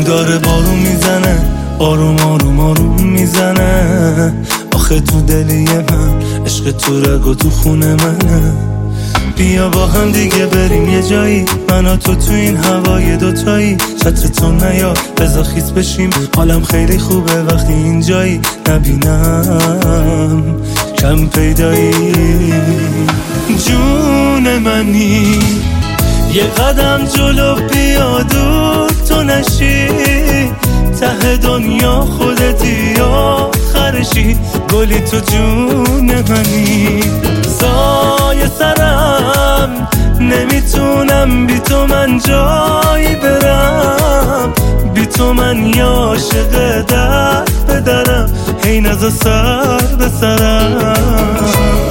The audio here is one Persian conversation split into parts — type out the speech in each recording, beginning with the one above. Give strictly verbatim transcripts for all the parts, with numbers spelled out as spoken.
داره بارون میزنه، آروم آروم آروم میزنه. آخه تو دلی من عشق تو رگ و تو خونه منه. بیا با هم دیگه بریم یه جایی، من و تو تو این هوای دوتایی. چتر تو نیا بذار خیس بشیم، حالم خیلی خوبه وقتی اینجایی. نبینم کم پیدایی، جون منی. یه قدم جلو بیا دور تو نشی، ته دنیا خودتی آخرشی. گلی تو جون منی، سایه سرم نمیتونم بی تو من جایی برم. بی تو من یا عاشق در به درم، هی نزا سر به سرم.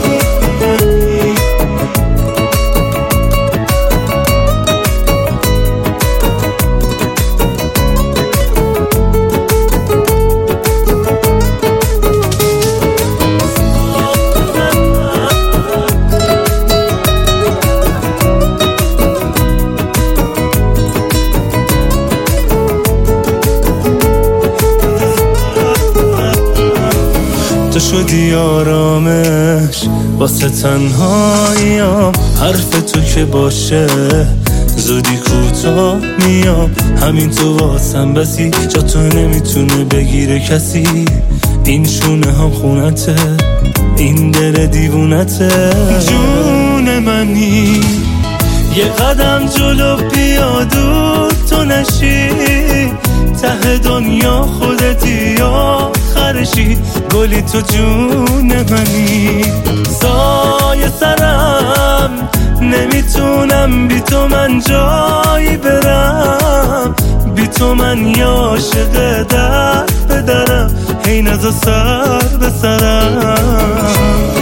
تو شدی آرامش واسه تنهاییام، حرف تو که باشه زودی کوتاه میام. همین تو واسم بسی، جا تو نمیتونه بگیره کسی. این شونه هم خونته، این دل دیوونته. جون منی، یه قدم جلو بیا دور تو نشی، ته دنیا خودتی آخرشی. گلی تو جون منی، سایه سرم نمیتونم بی تو من جایی برم. بی تو من یا عاشق در به درم، هی نزا سر به سرم.